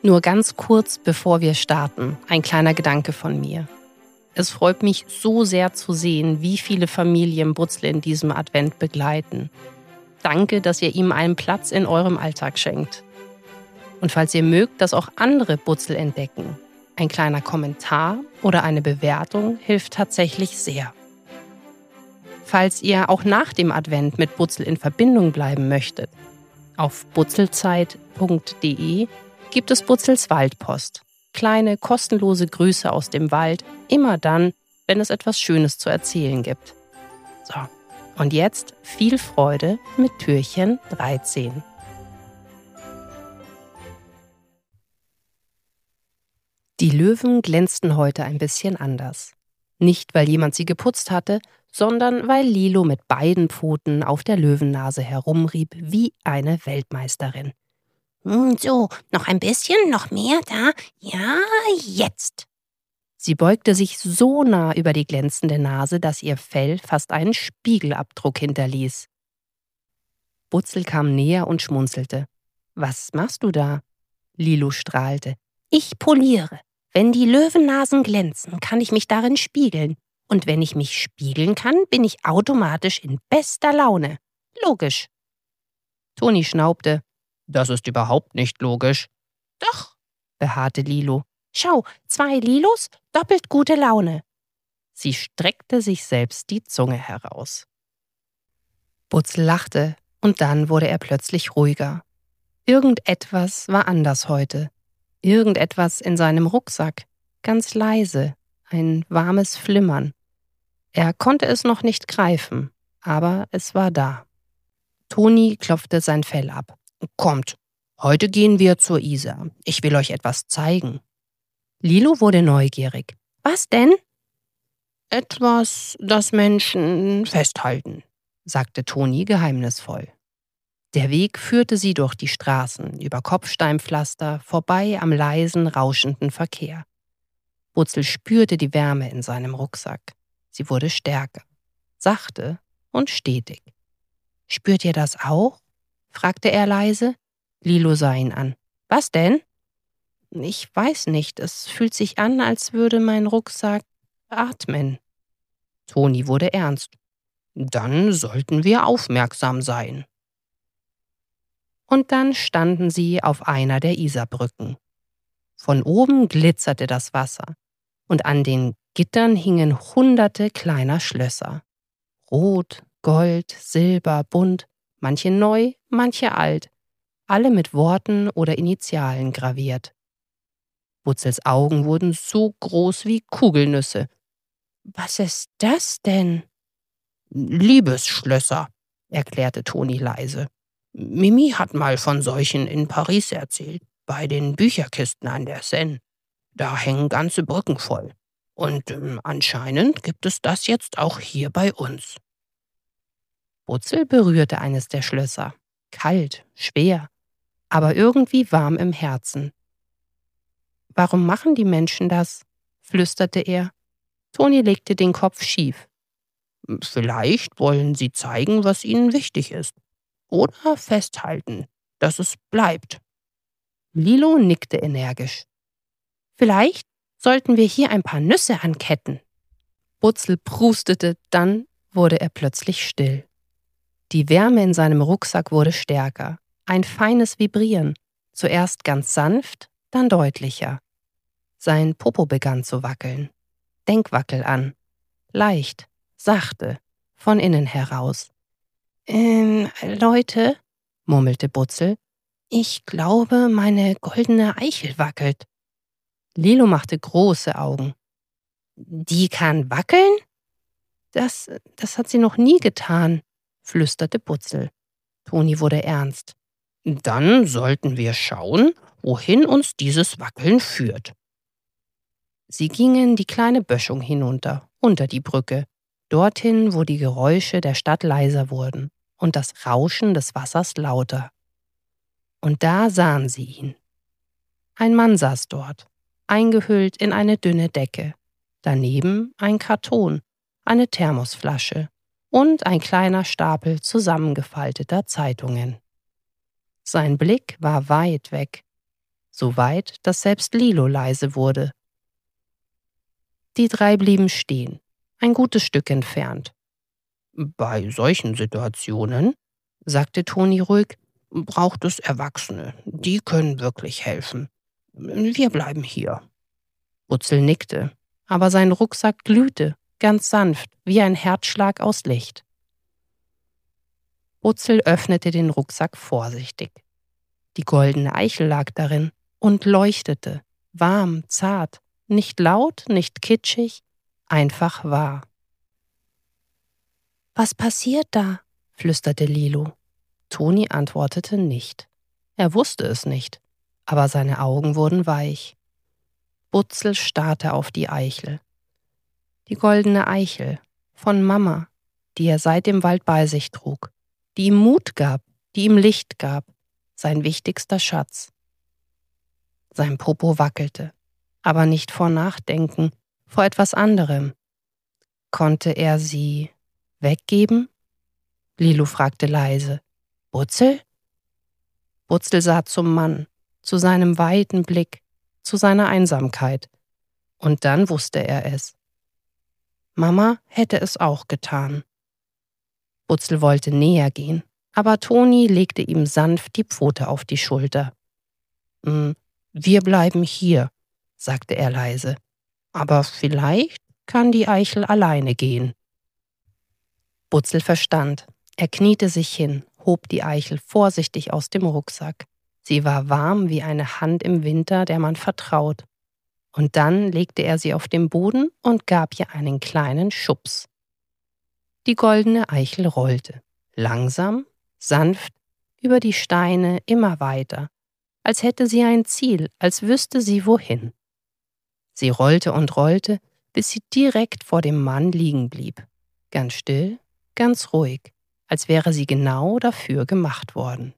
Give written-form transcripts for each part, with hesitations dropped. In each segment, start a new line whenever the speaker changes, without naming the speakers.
Nur ganz kurz, bevor wir starten, ein kleiner Gedanke von mir. Es freut mich so sehr zu sehen, wie viele Familien Butzel in diesem Advent begleiten. Danke, dass ihr ihm einen Platz in eurem Alltag schenkt. Und falls ihr mögt, dass auch andere Butzel entdecken, ein kleiner Kommentar oder eine Bewertung hilft tatsächlich sehr. Falls ihr auch nach dem Advent mit Butzel in Verbindung bleiben möchtet, auf butzelzeit.de gibt es Butzels Waldpost. Kleine, kostenlose Grüße aus dem Wald, immer dann, wenn es etwas Schönes zu erzählen gibt. So, und jetzt viel Freude mit Türchen 13. Die Löwen glänzten heute ein bisschen anders. Nicht, weil jemand sie geputzt hatte, sondern weil Lilo mit beiden Pfoten auf der Löwennase herumrieb wie eine Weltmeisterin.
So, noch ein bisschen, noch mehr da. Ja, jetzt.
Sie beugte sich so nah über die glänzende Nase, dass ihr Fell fast einen Spiegelabdruck hinterließ. Butzel kam näher und schmunzelte. »Was machst du da?« Lilo strahlte.
Ich poliere. Wenn die Löwennasen glänzen, kann ich mich darin spiegeln. Und wenn ich mich spiegeln kann, bin ich automatisch in bester Laune. Logisch.
Toni schnaubte. »Das ist überhaupt nicht logisch.«
»Doch«,
beharrte Lilo.
»Schau, 2 Lilos, doppelt gute Laune.«
Sie streckte sich selbst die Zunge heraus. Butzel lachte und dann wurde er plötzlich ruhiger. Irgendetwas war anders heute. Irgendetwas in seinem Rucksack, ganz leise, ein warmes Flimmern. Er konnte es noch nicht greifen, aber es war da. Toni klopfte sein Fell ab. »Kommt, heute gehen wir zur Isar. Ich will euch etwas zeigen.« Lilo wurde neugierig.
»Was denn?«
»Etwas, das Menschen festhalten«, sagte Toni geheimnisvoll. Der Weg führte sie durch die Straßen, über Kopfsteinpflaster, vorbei am leisen, rauschenden Verkehr. Butzel spürte die Wärme in seinem Rucksack. Sie wurde stärker, sachte und stetig. »Spürt ihr das auch?« fragte er leise. Lilo sah ihn an. »Was denn?« »Ich weiß nicht, es fühlt sich an, als würde mein Rucksack atmen.« Toni wurde ernst. »Dann sollten wir aufmerksam sein.« Und dann standen sie auf einer der Isarbrücken. Von oben glitzerte das Wasser und an den Gittern hingen hunderte kleiner Schlösser. Rot, Gold, Silber, bunt, manche neu, manche alt, alle mit Worten oder Initialen graviert. Butzels Augen wurden so groß wie Kugelnüsse.
»Was ist das denn?«
»Liebesschlösser«, erklärte Toni leise. »Mimi hat mal von solchen in Paris erzählt, bei den Bücherkisten an der Seine. Da hängen ganze Brücken voll. Und anscheinend gibt es das jetzt auch hier bei uns.« Butzel berührte eines der Schlösser. Kalt, schwer, aber irgendwie warm im Herzen. »Warum machen die Menschen das?« flüsterte er. Toni legte den Kopf schief. »Vielleicht wollen sie zeigen, was ihnen wichtig ist. Oder festhalten, dass es bleibt.« Lilo nickte energisch.
»Vielleicht sollten wir hier ein paar Nüsse anketten.«
Butzel prustete, dann wurde er plötzlich still. Die Wärme in seinem Rucksack wurde stärker, ein feines Vibrieren, zuerst ganz sanft, dann deutlicher. Sein Popo begann zu wackeln. Denkwackel an. Leicht, sachte, von innen heraus.
Leute«,
murmelte Butzel, »ich glaube, meine goldene Eichel wackelt.« Lilo machte große Augen.
»Die kann wackeln?«
Das hat sie noch nie getan«, flüsterte Butzel. Toni wurde ernst. »Dann sollten wir schauen, wohin uns dieses Wackeln führt.« Sie gingen die kleine Böschung hinunter, unter die Brücke, dorthin, wo die Geräusche der Stadt leiser wurden und das Rauschen des Wassers lauter. Und da sahen sie ihn. Ein Mann saß dort, eingehüllt in eine dünne Decke, daneben ein Karton, eine Thermosflasche und ein kleiner Stapel zusammengefalteter Zeitungen. Sein Blick war weit weg. so weit, dass selbst Lilo leise wurde. Die drei blieben stehen, ein gutes Stück entfernt. »Bei solchen Situationen«, sagte Toni ruhig, »braucht es Erwachsene. Die können wirklich helfen. Wir bleiben hier.« Butzel nickte, aber sein Rucksack glühte, ganz sanft, wie ein Herzschlag aus Licht. Butzel öffnete den Rucksack vorsichtig. Die goldene Eichel lag darin und leuchtete, warm, zart, nicht laut, nicht kitschig, einfach wahr. »Was passiert da?« flüsterte Lilo. Toni antwortete nicht. Er wusste es nicht, aber seine Augen wurden weich. Butzel starrte auf die Eichel. Die goldene Eichel von Mama, die er seit dem Wald bei sich trug, die ihm Mut gab, die ihm Licht gab, sein wichtigster Schatz. Sein Popo wackelte, aber nicht vor Nachdenken, vor etwas anderem. Konnte er sie weggeben? Lilo fragte leise. »Butzel?« Butzel sah zum Mann, zu seinem weiten Blick, zu seiner Einsamkeit. Und dann wusste er es. Mama hätte es auch getan. Butzel wollte näher gehen, aber Toni legte ihm sanft die Pfote auf die Schulter. »Wir bleiben hier«, sagte er leise. »Aber vielleicht kann die Eichel alleine gehen.« Butzel verstand. Er kniete sich hin, hob die Eichel vorsichtig aus dem Rucksack. Sie war warm wie eine Hand im Winter, der man vertraut. Und dann legte er sie auf den Boden und gab ihr einen kleinen Schubs. Die goldene Eichel rollte, langsam, sanft, über die Steine immer weiter, als hätte sie ein Ziel, als wüsste sie wohin. Sie rollte und rollte, bis sie direkt vor dem Mann liegen blieb, ganz still, ganz ruhig, als wäre sie genau dafür gemacht worden.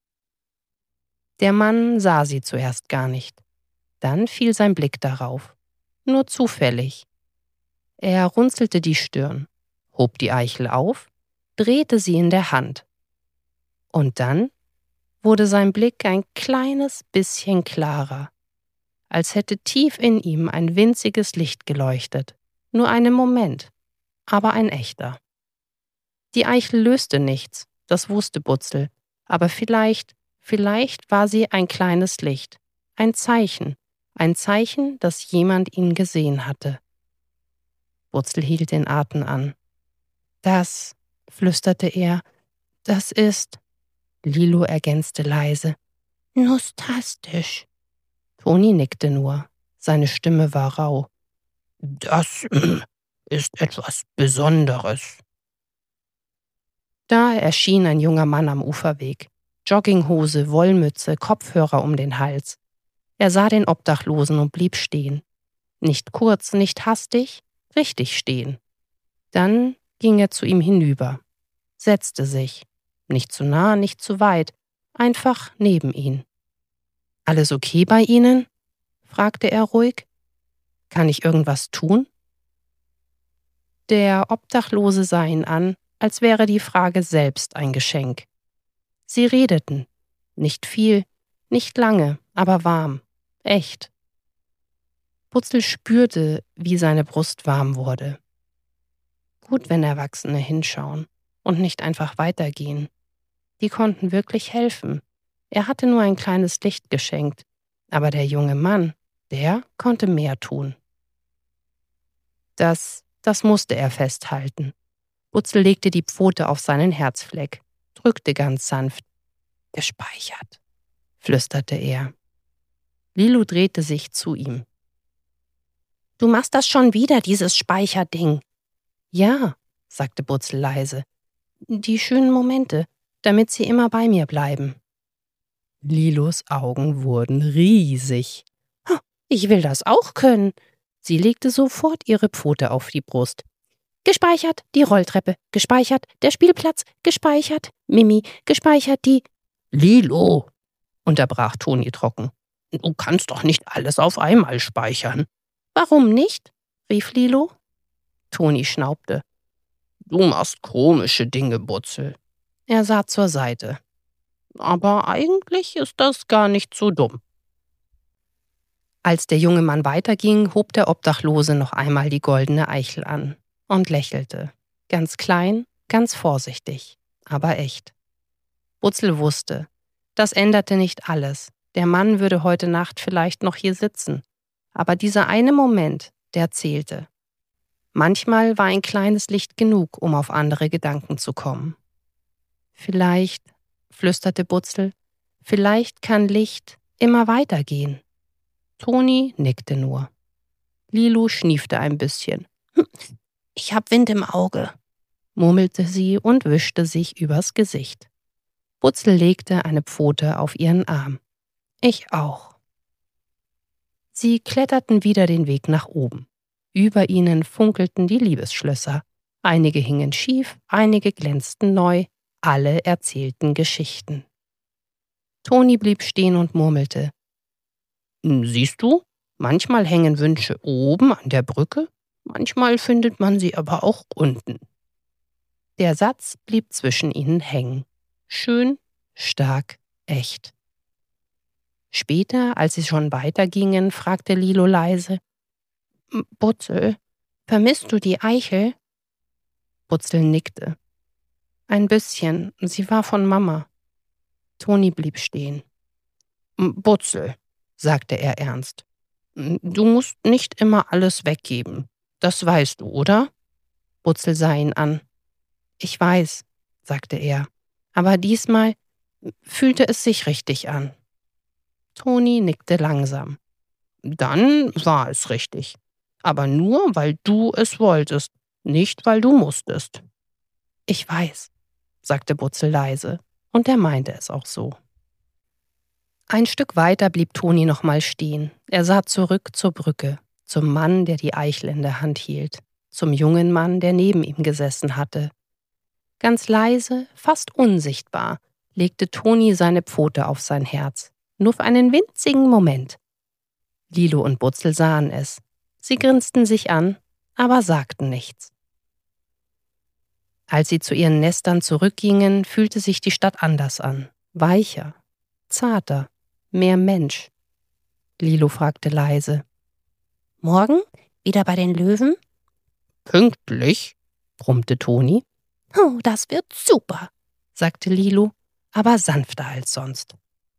Der Mann sah sie zuerst gar nicht. Dann fiel sein Blick darauf. Nur zufällig. Er runzelte die Stirn, hob die Eichel auf, drehte sie in der Hand. Und dann wurde sein Blick ein kleines bisschen klarer, als hätte tief in ihm ein winziges Licht geleuchtet. Nur einen Moment, aber ein echter. Die Eichel löste nichts, das wusste Butzel, aber vielleicht war sie ein kleines Licht, ein Zeichen, dass jemand ihn gesehen hatte. Butzel hielt den Atem an. »Das«, flüsterte er, »das ist«, Lilo ergänzte leise, »nostastisch.« Toni nickte nur, seine Stimme war rau. »Das ist etwas Besonderes.« Da erschien ein junger Mann am Uferweg. Jogginghose, Wollmütze, Kopfhörer um den Hals. Er sah den Obdachlosen und blieb stehen. Nicht kurz, nicht hastig, richtig stehen. Dann ging er zu ihm hinüber, setzte sich. Nicht zu nah, nicht zu weit, einfach neben ihn. »Alles okay bei Ihnen?« fragte er ruhig. »Kann ich irgendwas tun?« Der Obdachlose sah ihn an, als wäre die Frage selbst ein Geschenk. Sie redeten. Nicht viel, nicht lange, aber warm, echt. Butzel spürte, wie seine Brust warm wurde. Gut, wenn Erwachsene hinschauen und nicht einfach weitergehen. Die konnten wirklich helfen. Er hatte nur ein kleines Licht geschenkt, aber der junge Mann, der konnte mehr tun. Das musste er festhalten. Butzel legte die Pfote auf seinen Herzfleck, drückte ganz sanft. »Gespeichert«, flüsterte er. Lilo drehte sich zu ihm. »Du machst das schon wieder, dieses Speicherding.« »Ja«, sagte Butzel leise. »Die schönen Momente, damit sie immer bei mir bleiben.« Lilos Augen wurden riesig. »Ich will das auch können.« Sie legte sofort ihre Pfote auf die Brust. »Gespeichert, die Rolltreppe. Gespeichert, der Spielplatz. Gespeichert, Mimi. Gespeichert, die...« »Lilo«, unterbrach Toni trocken. »Du kannst doch nicht alles auf einmal speichern.« »Warum nicht?«, rief Lilo. Toni schnaubte. »Du machst komische Dinge, Butzel.« Er sah zur Seite. »Aber eigentlich ist das gar nicht so dumm.« Als der junge Mann weiterging, hob der Obdachlose noch einmal die goldene Eichel an und lächelte. Ganz klein, ganz vorsichtig, aber echt. Butzel wusste, das änderte nicht alles. Der Mann würde heute Nacht vielleicht noch hier sitzen. Aber dieser eine Moment, der zählte. Manchmal war ein kleines Licht genug, um auf andere Gedanken zu kommen. Vielleicht, flüsterte Butzel, vielleicht kann Licht immer weitergehen. Toni nickte nur. Lilo schniefte ein bisschen. Ich hab Wind im Auge, murmelte sie und wischte sich übers Gesicht. Butzel legte eine Pfote auf ihren Arm. Ich auch. Sie kletterten wieder den Weg nach oben. Über ihnen funkelten die Liebesschlösser. Einige hingen schief, einige glänzten neu, alle erzählten Geschichten. Toni blieb stehen und murmelte. Siehst du, manchmal hängen Wünsche oben an der Brücke, manchmal findet man sie aber auch unten. Der Satz blieb zwischen ihnen hängen. Schön, stark, echt. Später, als sie schon weitergingen, fragte Lilo leise, Butzel, vermisst du die Eichel? Butzel nickte. Ein bisschen, sie war von Mama. Toni blieb stehen. Butzel, sagte er ernst, du musst nicht immer alles weggeben. Das weißt du, oder? Butzel sah ihn an. Ich weiß, sagte er, aber diesmal fühlte es sich richtig an. Toni nickte langsam. Dann war es richtig. Aber nur, weil du es wolltest, nicht weil du musstest. Ich weiß, sagte Butzel leise, und er meinte es auch so. Ein Stück weiter blieb Toni noch mal stehen. Er sah zurück zur Brücke, zum Mann, der die Eichel in der Hand hielt, zum jungen Mann, der neben ihm gesessen hatte. Ganz leise, fast unsichtbar, legte Toni seine Pfote auf sein Herz, nur für einen winzigen Moment. Lilo und Butzel sahen es. Sie grinsten sich an, aber sagten nichts. Als sie zu ihren Nestern zurückgingen, fühlte sich die Stadt anders an, weicher, zarter, mehr Mensch. Lilo fragte leise. Morgen wieder bei den Löwen? Pünktlich, brummte Toni. Oh, das wird super, sagte Lilo, aber sanfter als sonst.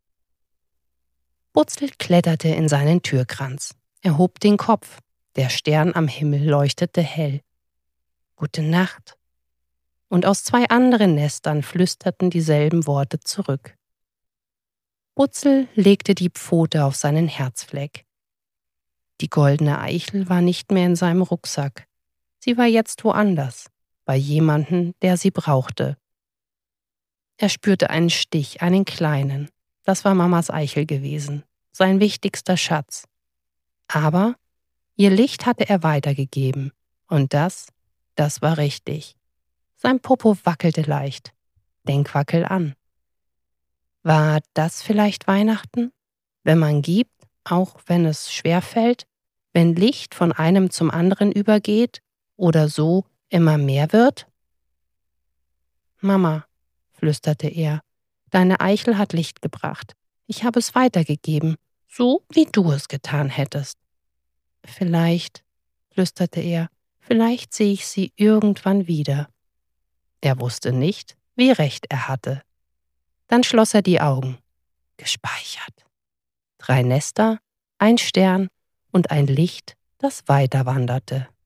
Butzel kletterte in seinen Türkranz. Er hob den Kopf. Der Stern am Himmel leuchtete hell. Gute Nacht. Und aus 2 anderen Nestern flüsterten dieselben Worte zurück. Butzel legte die Pfote auf seinen Herzfleck. Die goldene Eichel war nicht mehr in seinem Rucksack. Sie war jetzt woanders, bei jemandem, der sie brauchte. Er spürte einen Stich, einen kleinen. Das war Mamas Eichel gewesen, sein wichtigster Schatz. Aber ihr Licht hatte er weitergegeben. Und das war richtig. Sein Popo wackelte leicht. Denkwackel an. War das vielleicht Weihnachten? Wenn man gibt, auch wenn es schwer fällt, wenn Licht von einem zum anderen übergeht oder so immer mehr wird? Mama, flüsterte er, deine Eichel hat Licht gebracht. Ich habe es weitergegeben, so wie du es getan hättest. Vielleicht, flüsterte er, vielleicht sehe ich sie irgendwann wieder. Er wusste nicht, wie recht er hatte. Dann schloss er die Augen. Gespeichert. 3 Nester, ein Stern und ein Licht, das weiter wanderte.